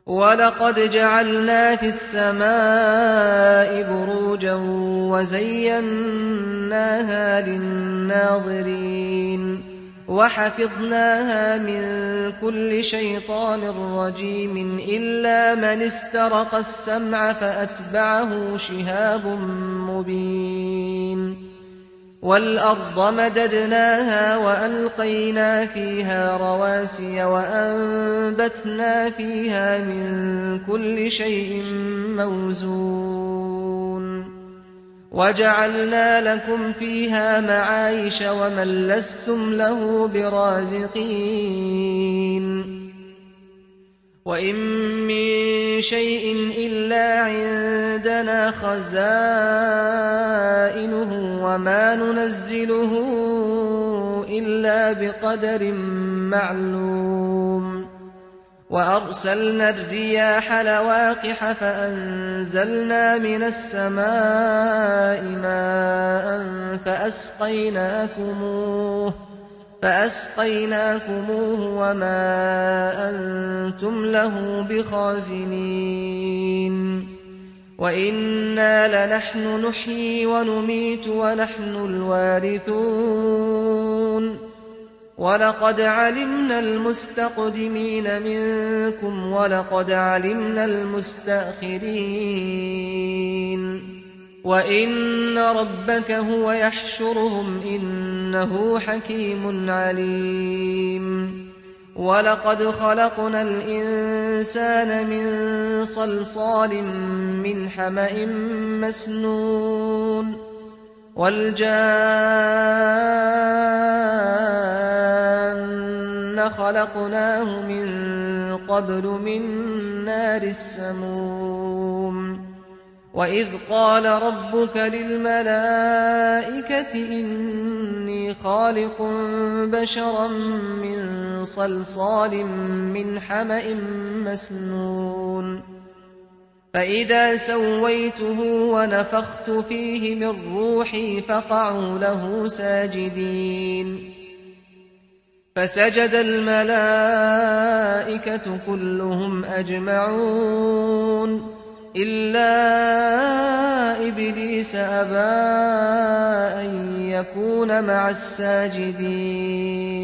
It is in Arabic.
وَلَقَدْ جَعَلْنَا فِي السَّمَاءِ بُرُوجًا وَزَيَّنَّاهَا لِلنَّاظِرِينَ وَحَفِظْنَاهَا مِنْ كُلِّ شَيْطَانٍ رَجِيمٍ إِلَّا مَنِ اسْتَرَقَ السَّمْعَ فَأَتْبَعَهُ شِهَابٌ مُبِينٌ وَالْأَرْضَ مَدَدْنَاهَا وَأَلْقَيْنَا فِيهَا رَوَاسِيَ وَأَنبَتْنَا فِيهَا مِن كُلِّ شَيْءٍ مَّوْزُونٍ وَجَعَلْنَا لَكُمْ فِيهَا مَعَايِشَ وَمَن لَّسْتُمْ لَهُ بِرَازِقِينَ وَإِن مِّن شَيْءٍ إِلَّا عِندَنَا خَزَائِنُهُ وَمَا نُنَزِّلُهُ إِلَّا بِقَدَرٍ مَّعْلُومٍ وَأَرْسَلْنَا الرِّيَاحَ لَوَاقِحَ فَأَنزَلْنَا مِنَ السَّمَاءِ مَاءً فَأَسْقَيْنَاكُمُوهُ وَمَا أَنتُمْ لَهُ بِخَازِنِينَ وَإِنَّا لَنَحْنُ نُحْيِي وَنُمِيتُ وَنَحْنُ الْوَارِثُونَ وَلَقَدْ عَلِمْنَا الْمُسْتَقْدِمِينَ مِنكُمْ وَلَقَدْ عَلِمْنَا الْمُسْتَأْخِرِينَ وَإِنَّ رَبَّكَ هُوَ يَحْشُرُهُمْ ۚ إِنَّهُ حَكِيمٌ عَلِيمٌ وَلَقَدْ خَلَقْنَا الْإِنسَانَ مِن صَلْصَالٍ مِّنْ حَمَإٍ مَّسْنُونٍ وَالْجَانَّ خَلَقْنَاهُ مِن قَبْلُ مِن نَّارِ السَّمُومِ وَإِذْ قَالَ رَبُّكَ لِلْمَلَائِكَةِ إِنِّي خَالِقٌ بَشَرًا مِّن صَلْصَالٍ مِّنْ حَمَإٍ مَّسْنُونٍ فَإِذَا سَوَّيْتُهُ وَنَفَخْتُ فِيهِ مِن رُّوحِي فَقَعُوا لَهُ سَاجِدِينَ فَسَجَدَ الْمَلَائِكَةُ كُلُّهُمْ أَجْمَعُونَ إِلَّا إِبْلِيسَ أَبَىٰ أَن يَكُونَ مَعَ السَّاجِدِينَ